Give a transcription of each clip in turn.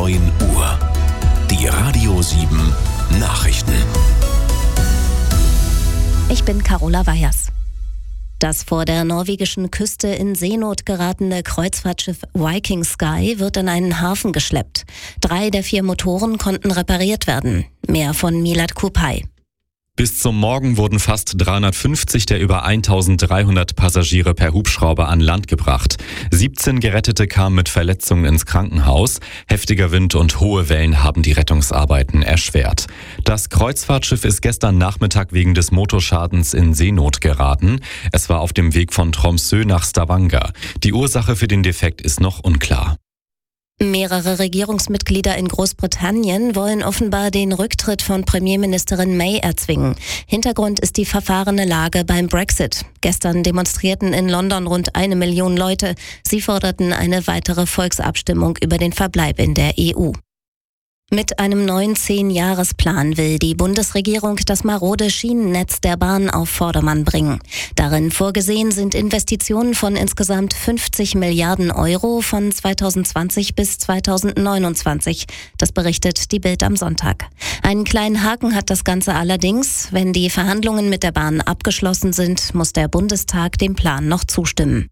9 Uhr. Die Radio 7 Nachrichten. Ich bin Carola Weyers. Das vor der norwegischen Küste in Seenot geratene Kreuzfahrtschiff Viking Sky wird in einen Hafen geschleppt. 3 der 4 Motoren konnten repariert werden. Mehr von Milad Kupay. Bis zum Morgen wurden fast 350 der über 1300 Passagiere per Hubschrauber an Land gebracht. 17 Gerettete kamen mit Verletzungen ins Krankenhaus. Heftiger Wind und hohe Wellen haben die Rettungsarbeiten erschwert. Das Kreuzfahrtschiff ist gestern Nachmittag wegen des Motorschadens in Seenot geraten. Es war auf dem Weg von Tromsø nach Stavanger. Die Ursache für den Defekt ist noch unklar. Mehrere Regierungsmitglieder in Großbritannien wollen offenbar den Rücktritt von Premierministerin May erzwingen. Hintergrund ist die verfahrene Lage beim Brexit. Gestern demonstrierten in London rund 1 Million Leute. Sie forderten eine weitere Volksabstimmung über den Verbleib in der EU. Mit einem neuen 10-Jahresplan will die Bundesregierung das marode Schienennetz der Bahn auf Vordermann bringen. Darin vorgesehen sind Investitionen von insgesamt 50 Milliarden Euro von 2020 bis 2029. Das berichtet die Bild am Sonntag. Einen kleinen Haken hat das Ganze allerdings. Wenn die Verhandlungen mit der Bahn abgeschlossen sind, muss der Bundestag dem Plan noch zustimmen.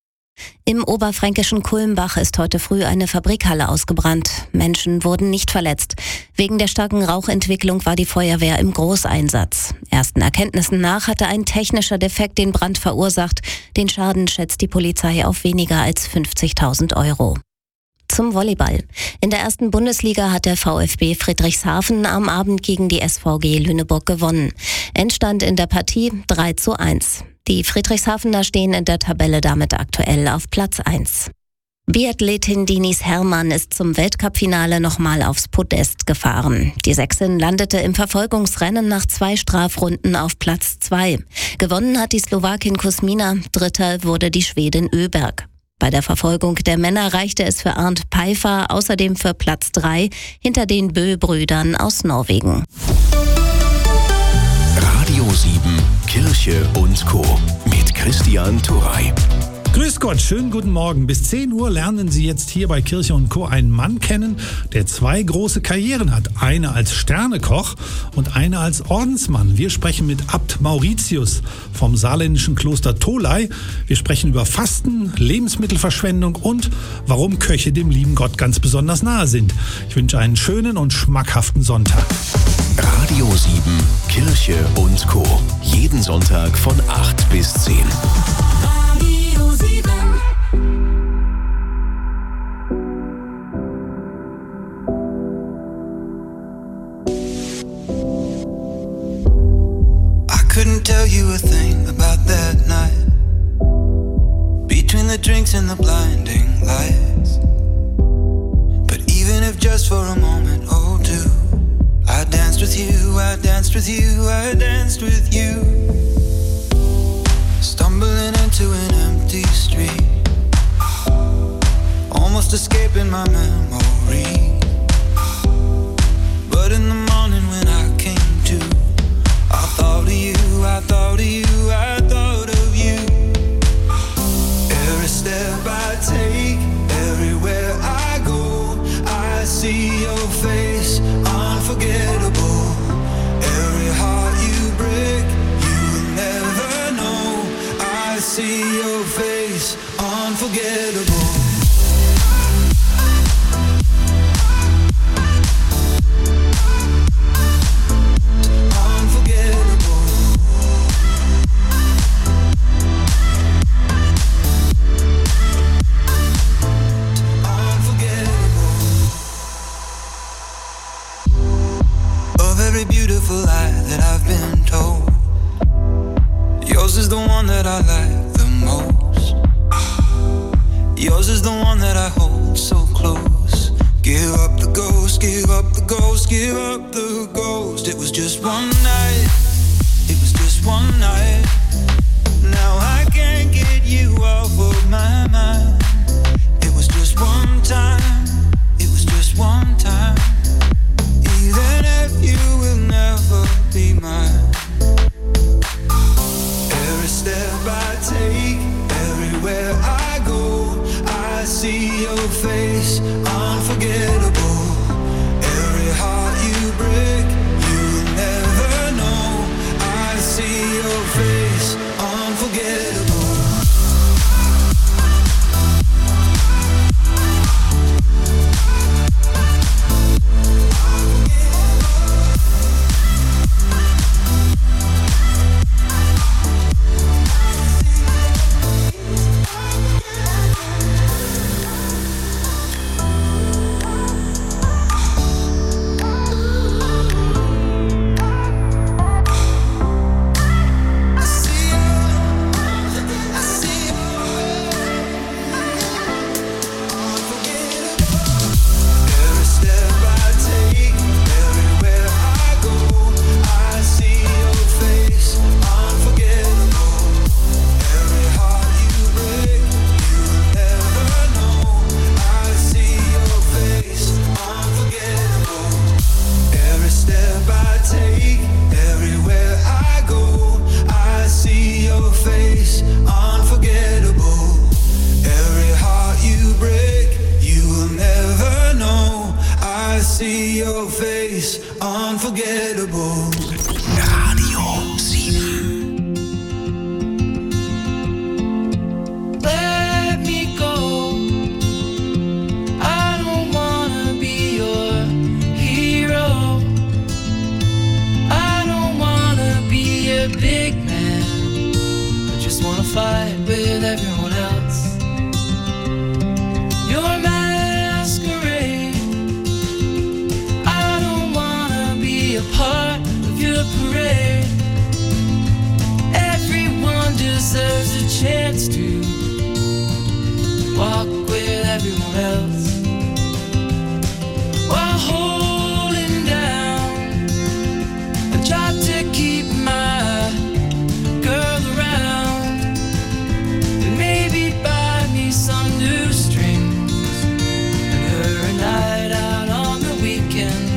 Im oberfränkischen Kulmbach ist heute früh eine Fabrikhalle ausgebrannt. Menschen wurden nicht verletzt. Wegen der starken Rauchentwicklung war die Feuerwehr im Großeinsatz. Ersten Erkenntnissen nach hatte ein technischer Defekt den Brand verursacht. Den Schaden schätzt die Polizei auf weniger als 50.000 Euro. Zum Volleyball. In der ersten Bundesliga hat der VfB Friedrichshafen am Abend gegen die SVG Lüneburg gewonnen. Endstand in der Partie 3:1. Die Friedrichshafener stehen in der Tabelle damit aktuell auf Platz 1. Biathletin Dinis Hermann ist zum Weltcupfinale nochmal aufs Podest gefahren. Die Sächsin landete im Verfolgungsrennen nach 2 Strafrunden auf Platz 2. Gewonnen hat die Slowakin Kuzmina, Dritter wurde die Schwedin Öberg. Bei der Verfolgung der Männer reichte es für Arndt Pfeiffer außerdem für Platz 3 hinter den Bö-Brüdern aus Norwegen. Radio 7 Kirche und Co. mit Christian Turey. Grüß Gott, schönen guten Morgen. Bis 10 Uhr lernen Sie jetzt hier bei Kirche und Co. einen Mann kennen, der 2 große Karrieren hat. Eine als Sternekoch und eine als Ordensmann. Wir sprechen mit Abt Mauritius vom saarländischen Kloster Tholey. Wir sprechen über Fasten, Lebensmittelverschwendung und warum Köche dem lieben Gott ganz besonders nahe sind. Ich wünsche einen schönen und schmackhaften Sonntag. Radio 7 Kirche und Co. Jeden Sonntag von 8 bis 10. Radio 7. I couldn't tell you a thing about that night. Between the drinks and the blinding lights. But even if just for a moment or two, I danced with you, I danced with you, I danced with you. Stumbling into an empty street, almost escaping my memory. But in the morning when I came to, I thought of you, I thought of you, I thought of you. Every step I take, everywhere I go, I see your face, unforgettable. Every heart you break, you will never know. I see your face, unforgettable. Beautiful lie that I've been told, yours is the one that I like the most. Yours is the one that I hold so close. Give up the ghost, give up the ghost, give up the ghost. It was just one night, it was just one night. Now I can't get you off of my mind. It was just one time, it was just one time. Even if you will never be mine. Every step I take, everywhere I go, I see your face, unforgettable. see your face, unforgettable. Radio 7. Let me go. I don't wanna be your hero. I don't wanna be a big man. I just wanna fight with everyone else. Your masquerade. I don't wanna be a part of your parade. Everyone deserves a chance to walk with everyone else while holding down a job to keep my girl around and maybe buy me some new strings and her a night out on the weekend.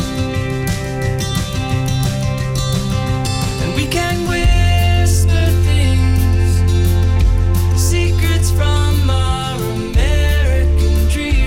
And we can whisper things, secrets from our American dream.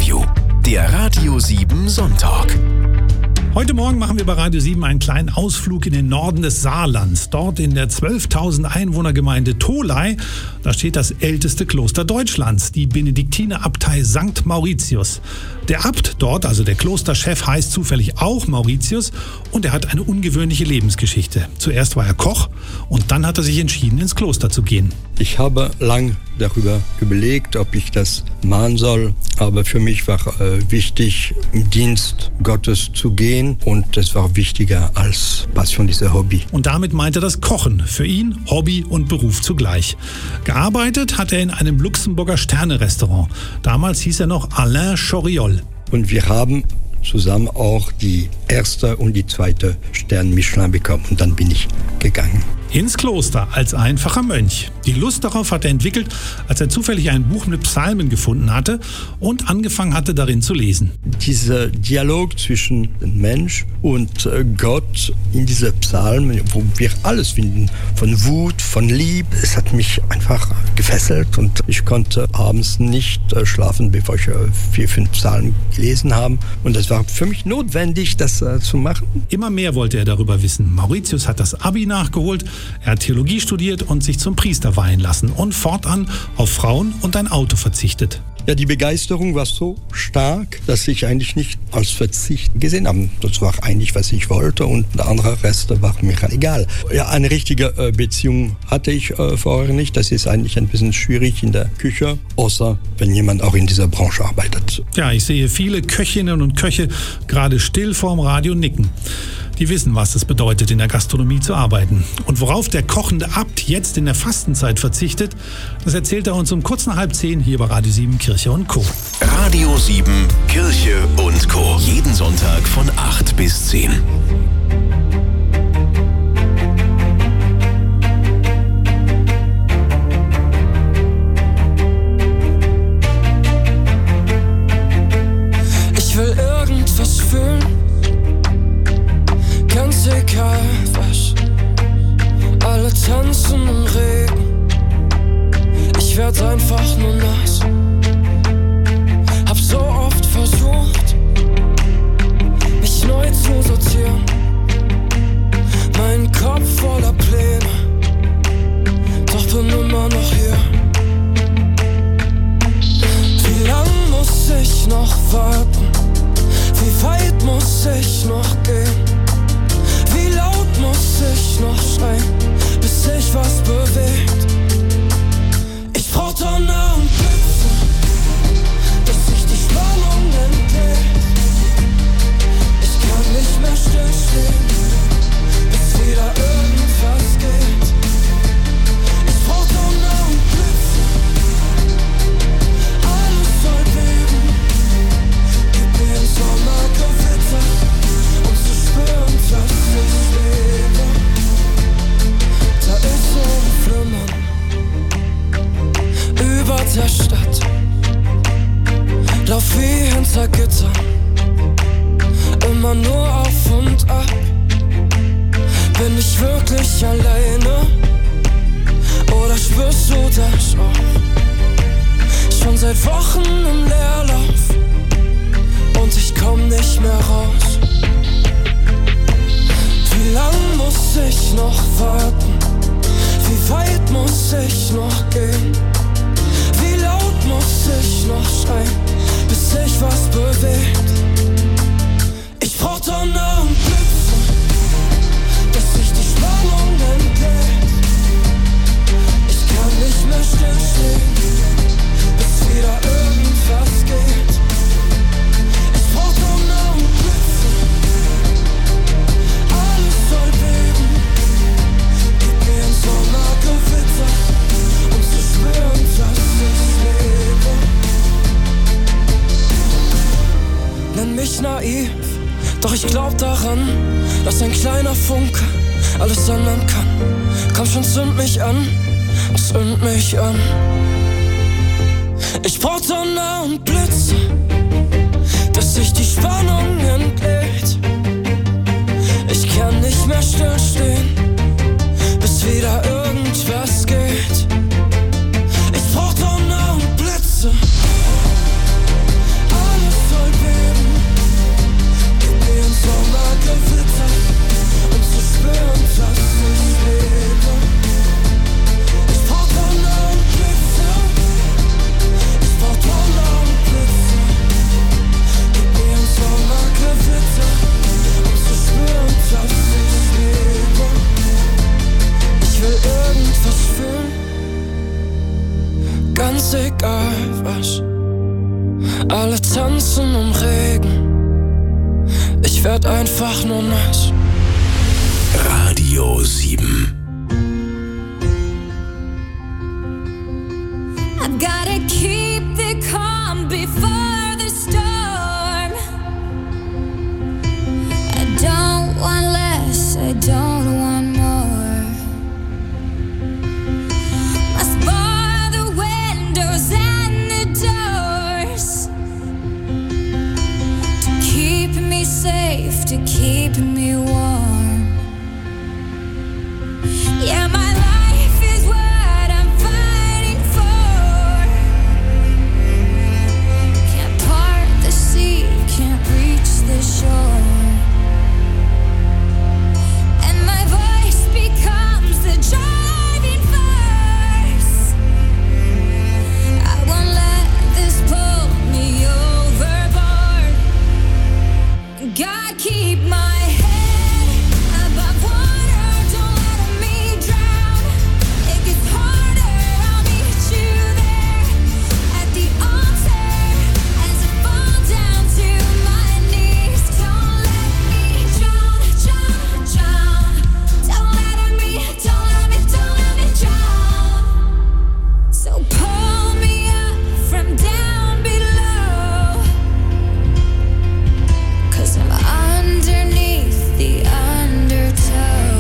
Radio. Der Radio 7 Sonntag. Heute Morgen machen wir bei Radio 7 einen kleinen Ausflug in den Norden des Saarlands. Dort in der 12.000 Einwohnergemeinde Tholey, da steht das älteste Kloster Deutschlands, die Benediktinerabtei St. Mauritius. Der Abt dort, also der Klosterchef, heißt zufällig auch Mauritius und er hat eine ungewöhnliche Lebensgeschichte. Zuerst war er Koch und dann hat er sich entschieden, ins Kloster zu gehen. Ich habe lang darüber überlegt, ob ich das machen soll, aber für mich war wichtig, im Dienst Gottes zu gehen und das war wichtiger als Passion, dieser Hobby. Und damit meint er das Kochen. Für ihn Hobby und Beruf zugleich. Gearbeitet hat er in einem Luxemburger Sterne-Restaurant. Damals hieß er noch Alain Choriol. Und wir haben zusammen auch die erste und die zweite Stern Michelin bekommen und dann bin ich gegangen. Ins Kloster als einfacher Mönch. Die Lust darauf hat er entwickelt, als er zufällig ein Buch mit Psalmen gefunden hatte und angefangen hatte, darin zu lesen. Dieser Dialog zwischen dem Mensch und Gott in diese Psalmen, wo wir alles finden, von Wut, von Liebe, es hat mich einfach gefesselt und ich konnte abends nicht schlafen, bevor ich 4-5 Psalmen gelesen habe. Und das war für mich notwendig, das zu machen. Immer mehr wollte er darüber wissen. Mauritius hat das Abi nachgeholt, er hat Theologie studiert und sich zum Priester weihen lassen und fortan auf Frauen und ein Auto verzichtet. Ja, die Begeisterung war so stark, dass ich eigentlich nicht als Verzicht gesehen habe. Das war eigentlich, was ich wollte und der andere Rest war mir egal. Ja, eine richtige Beziehung hatte ich vorher nicht. Das ist eigentlich ein bisschen schwierig in der Küche, außer wenn jemand auch in dieser Branche arbeitet. Ja, ich sehe viele Köchinnen und Köche gerade still vorm Radio nicken. Die wissen, was es bedeutet, in der Gastronomie zu arbeiten. Und worauf der kochende Abt jetzt in der Fastenzeit verzichtet, das erzählt er uns um kurz nach 9:30 hier bei Radio 7 Kirche und Co. Radio 7 Kirche und Co. Jeden Sonntag von 8 bis 10. Ich will irgendwas fühlen, ganz egal was. Alle tanzen im Regen, ich werd einfach nur nass. Hab so oft versucht, mich neu zu sortieren. Mein Kopf voller Pläne, doch bin immer noch hier. Wie lang muss ich noch warten? Wie weit muss ich noch gehen? Wie laut muss ich noch schreien, bis sich was bewegt? Ich brauch Donner und Blitze, dass sich die Spannung entlädt. Ich kann nicht mehr stillstehen, bis wieder irgendwas geht. Ich brauch Donner und Blitze, alles soll beben. Gib mir ein Sommergewitter, um zu spüren, dass ich lebe. Da ist so ein Flimmern über der Stadt. Lauf wie hinter Gittern, immer nur auf und ab. Bin ich wirklich alleine? Oder spürst du das auch? Schon seit Wochen im Leerlauf und ich komm nicht mehr raus. Wie lang muss ich noch warten? Wie weit muss ich noch gehen? Wie laut muss ich noch schreien, bis sich was bewegt? Ich brauch Donner und Blitze, dass sich die Spannung entlädt. Ich kann nicht mehr stillstehen, bis wieder irgendwas geht. Ich brauch Donner und Blitze, alles soll beben. Gib mir ein Sommergewitter, um zu spüren, dass ich lebe. Nenn mich naiv, doch ich glaub daran, dass ein kleiner Funke alles ändern kann. Komm schon, zünd mich an, zünd mich an. Ich brauch Donner und Blitze, dass sich die Spannung entlädt. Ich kann nicht mehr stillstehen, bis wieder irgendwas geht. Ich brauch Donner und Blitze, alles Regen. Ich werd einfach nur nass. Radio 7. I've gotta keep the calm before the storm. I don't want less, I don't want more. Must bar the windows and the doors to keep me safe, to keep me warm. Yeah, my life is what I'm fighting for. Can't part the sea, can't reach the shore. And my voice becomes the driving force. I won't let this pull me overboard. God, keep my head above water, don't let me drown. It gets harder, I'll meet you there at the altar as I fall down to my knees. Don't let me drown, drown, drown. Don't let me drown. So pull me up from down below, 'cause I'm underneath the undertow.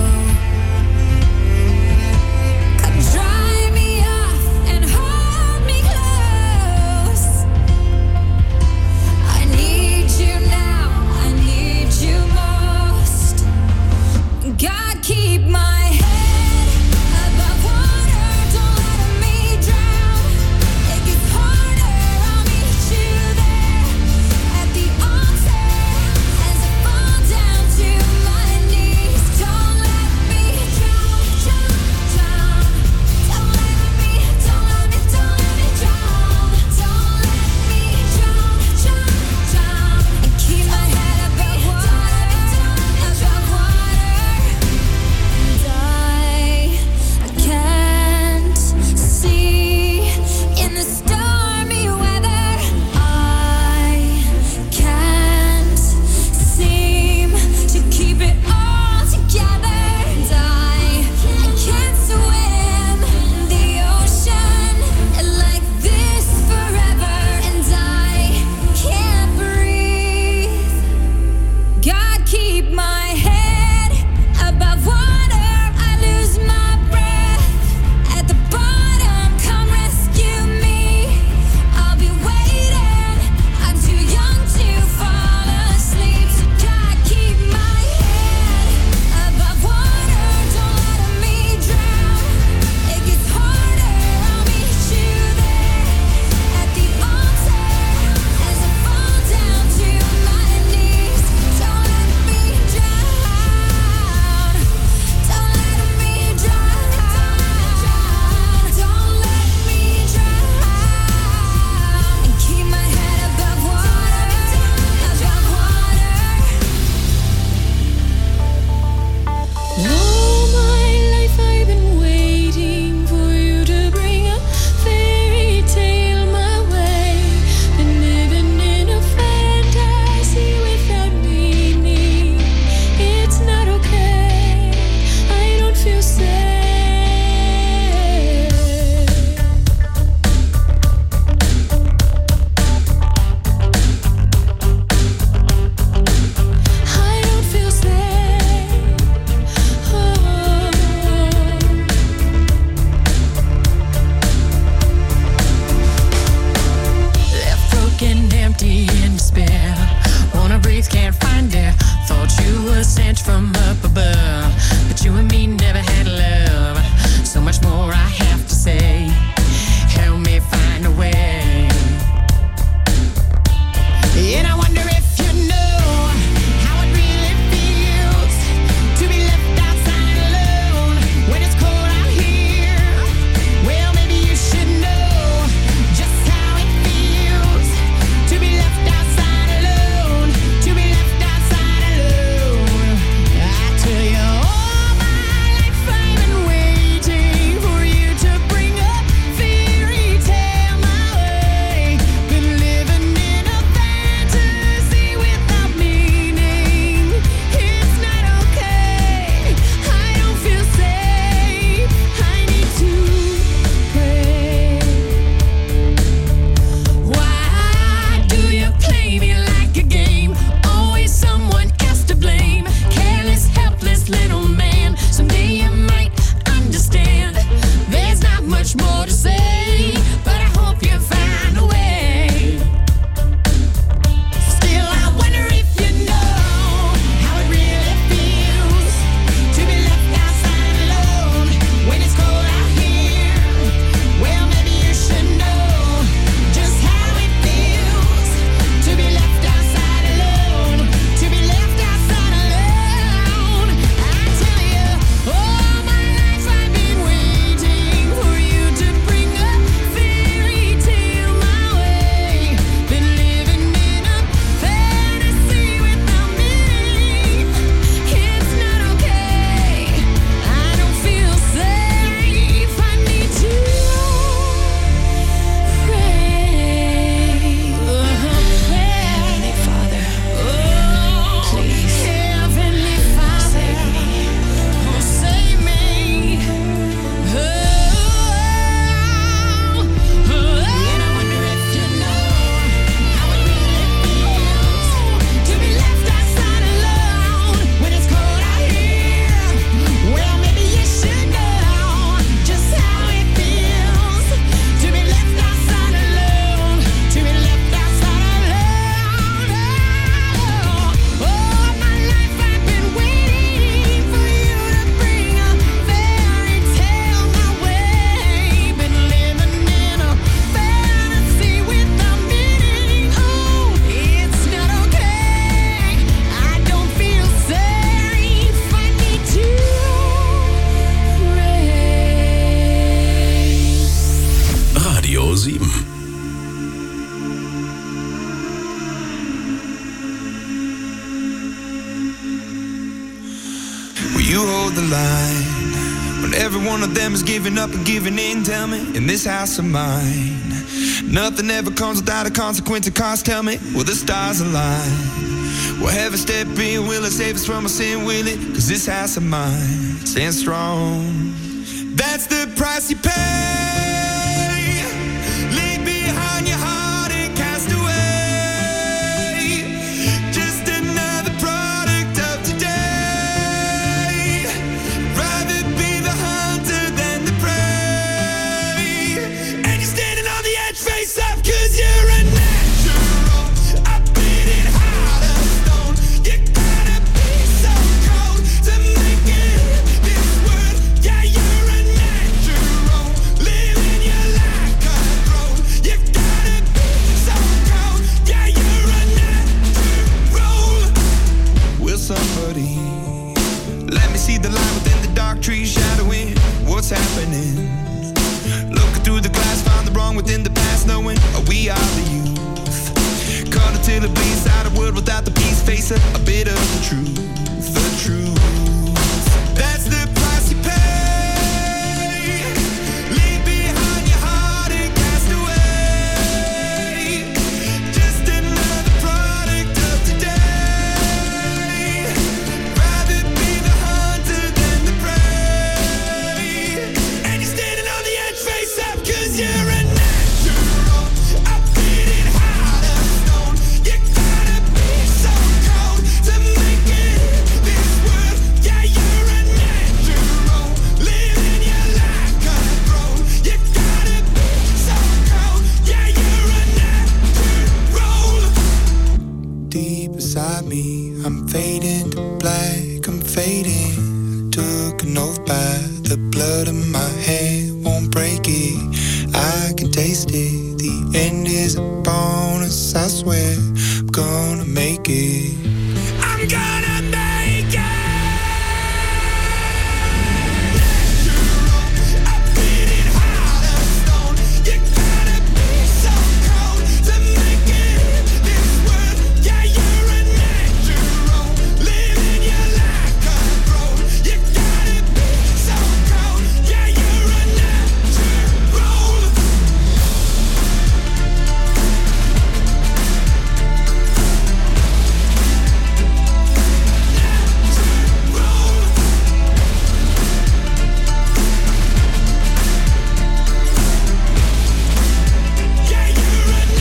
Come dry me off and hold me close. I need you now, I need you most. God, keep my head above water, don't let me drown. It gets harder, I'll meet you there at the altar as I fall down to my knees. Don't let me drown, drown, drown. Don't let me drown. Don't let me drown, drown, drown. And keep my head above water, above water. And I can't see in the stormy weather. I can't seem to keep it all together. And I can't swim in the ocean like this forever. And I can't breathe. God, keep my head above water. I lose my breath at the bottom. Come rescue me. I'll be waiting. I'm too young to fall asleep. So God, keep my head above water. Don't let me drown. It gets harder, I'll meet you there at the altar as I fall down to my knees. Don't let me drown. Don't let me drown. Don't let me drown. And keep my head above water, above water. All my life I've been waiting for you to bring a fairy tale my way. Been living in a fantasy without meaning. It's not okay, I don't feel safe. I don't feel safe. Left broken, empty, in despair. Wanna breathe, can't find air. Thought you were sent from up above, but you and me never had love. So much more I have to say. Help me find a way. And I wonder if you know how it really feels to be left outside alone when it's cold out here. Well, maybe you should know just how it feels to be left outside alone, to be left outside alone. I You hold the line when every one of them is giving up and giving in. Tell me, in this house of mine, nothing ever comes without a consequence of cost. Tell me, will the stars align? Will heaven step in? Will it save us from our sin? Will it? 'Cause this house of mine stands strong. That's the price you pay. Leave behind your heart and cast away. Just another product of today. Rather be the hunter than the prey. And you're standing on the edge, face up, 'cause you're a natural. I beat it hard as stone. You gotta be so cold to make it in this world. Yeah, you're a natural. Living your life control. You gotta be so cold. Yeah, you're a natural. Will somebody let me see the light within the dark trees shadowing what's happening? Looking through the glass, find the wrong within the past, knowing we are the youth. Caught until it bleeds out a world without the peace, face a bit of the truth, the truth. That's the price you pay. Leave behind your heart and cast away. Just another product of today. Rather be the hunter than the prey. And you're standing on the edge, face up, 'cause you're a natural. I beat it hard as stone. You gotta be so cold to make it in this world. Yeah, you're a natural. Living your life control. You gotta be so cold. Yeah, you're a natural. Deep inside me, I'm fading to black, I'm fading. Took an oath by the blood in my head, won't break it. I can taste it. The end is a bonus, I swear. I'm gonna make it. I'm gonna make it. Natural. I beat it hard as stone. You gotta be so cold to make it in this world. Yeah, you're a natural. Living your life control. You gotta be so cold. Yeah, you're a natural. Yeah, you're a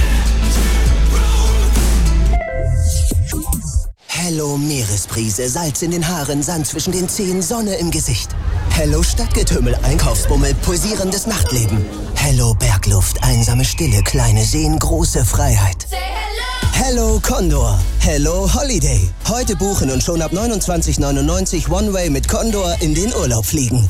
natural. Hello Meeresbrise, Salz in den Haaren, Sand zwischen den Zehen, Sonne im Gesicht. Hello Stadtgetümmel, Einkaufsbummel, pulsierendes Nachtleben. Hello Bergluft, einsame Stille, kleine Seen, große Freiheit. Hello Condor, Hello Holiday. Heute buchen und schon ab 29,99 One-Way mit Condor in den Urlaub fliegen.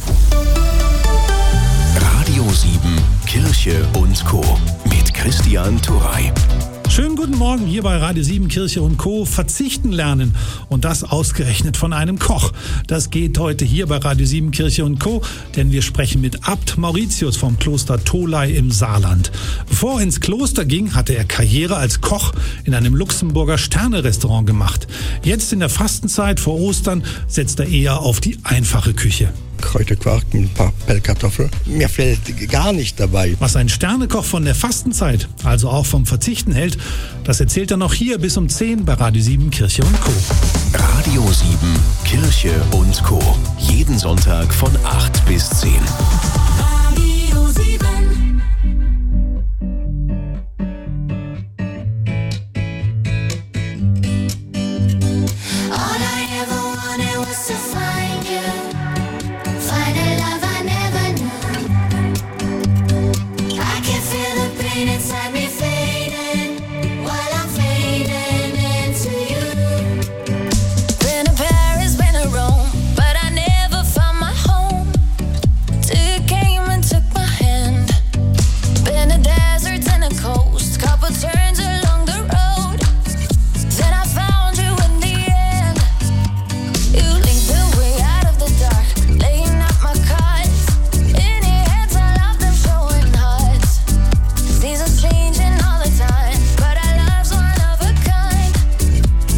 Radio 7, Kirche und Co. mit Christian Turey. Schönen guten Morgen hier bei Radio 7 Kirche und Co. Verzichten lernen und das ausgerechnet von einem Koch. Das geht heute hier bei Radio 7 Kirche und Co., denn wir sprechen mit Abt Mauritius vom Kloster Tholey im Saarland. Bevor er ins Kloster ging, hatte er Karriere als Koch in einem Luxemburger Sterne-Restaurant gemacht. Jetzt in der Fastenzeit vor Ostern setzt er eher auf die einfache Küche. Kräuterquark mit ein paar Pellkartoffeln. Mir fällt gar nicht dabei. Was ein Sternekoch von der Fastenzeit, also auch vom Verzichten hält, das erzählt er noch hier bis um 10 bei Radio 7 Kirche und Co. Radio 7, Kirche und Co. Jeden Sonntag von 8 bis 10. Radio 7.